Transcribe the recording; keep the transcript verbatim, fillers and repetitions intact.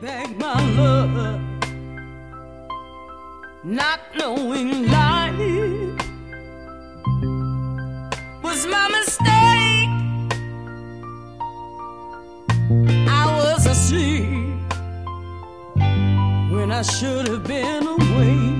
back my love, not knowing life was my mistake. I was asleep when I should have been awake.